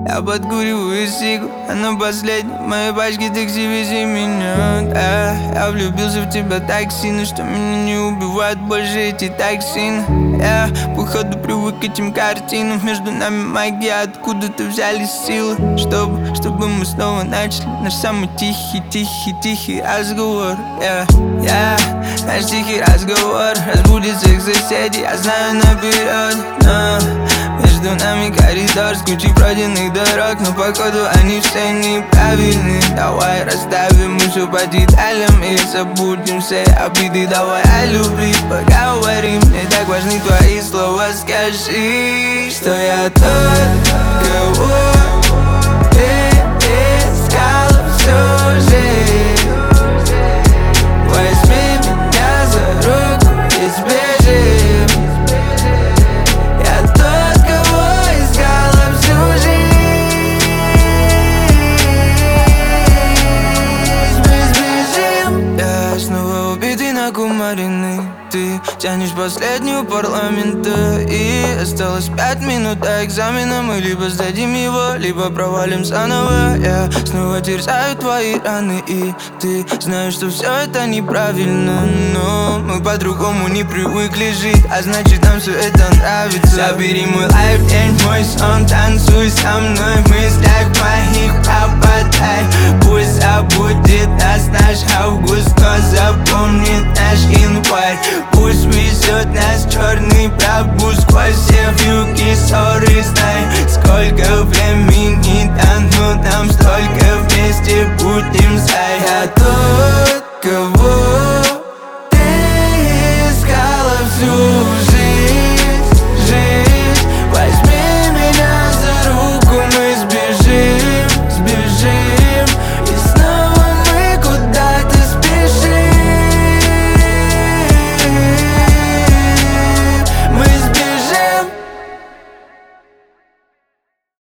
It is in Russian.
Я подкуриваю сигу, а на последней моей пачке такси вези меня. Да, я влюбился в тебя так сильно, что меня не убивают больше эти токсины. Я походу привык к этим картинам. Между нами магия, откуда-то взялись силы, чтобы мы снова начали наш самый тихий разговор. Наш тихий разговор разбудит всех соседей, я знаю наперед. Но между нами коридор с кучей пройденных дорог, но походу они все неправильны. Давай расставим все по деталям и забудем все обиды. Давай о любви поговорим, мне так важны твои слова. Скажи, что я тот, кого ты искала всю жизнь. Возьми меня за руку и сбежим. Я тот, кого искала всю жизнь. Мы сбежим. Я снова убитый, накумаренный. Ты тянешь последнюю парламента, и осталось 5 минут до экзамена. Мы либо сдадим его, либо провалим заново. Я снова терзаю твои раны, и ты знаешь, что все это неправильно. Но мы по-другому не привыкли жить, а значит нам все это нравится. Забери мой лайф, день, мой сон, танцуй со мной.